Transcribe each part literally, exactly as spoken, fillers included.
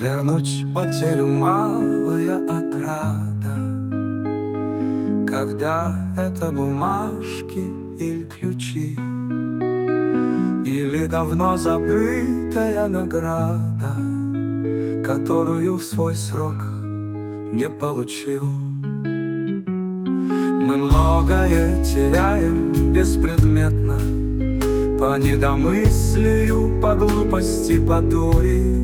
Вернуть потерю малая отрада, когда это бумажки или ключи, или давно забытая награда, которую в свой срок не получил. Мы многое теряем беспредметно, по недомыслию, по глупости, по дури.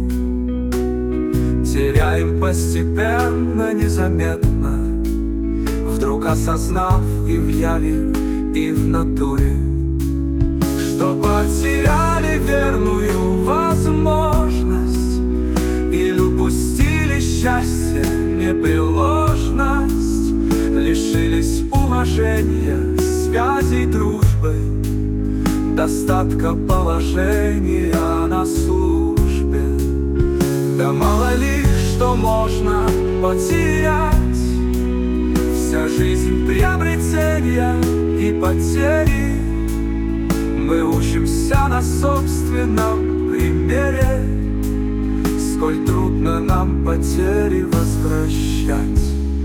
Теряем постепенно, незаметно, вдруг осознав и в яве, и в натуре, что потеряли верную возможность или упустили счастье, непреложность, лишились уважения, связей, дружбы, достатка, положения на службе. Да мало ли, что можно потерять. Вся жизнь приобретения и потери. Мы учимся на собственном примере, сколь трудно нам потери возвращать.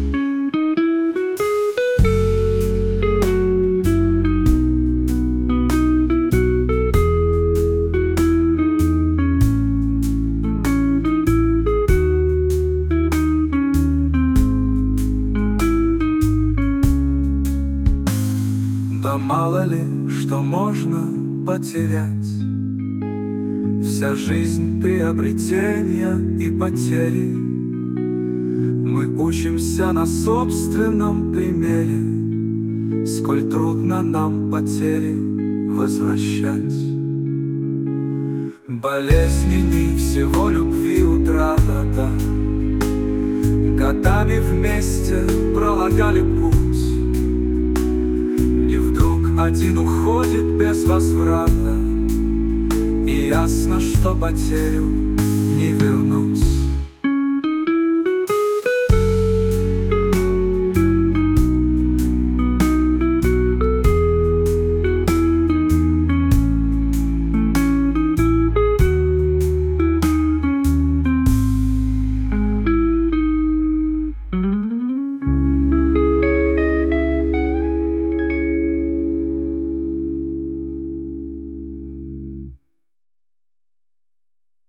Да мало ли, что можно потерять. Вся жизнь приобретения и потери. Мы учимся на собственном примере, сколь трудно нам потери возвращать. Болезненней всего любви утрата, да. Годами вместе пролагали путь, один уходит без возврата, и ясно, что потерю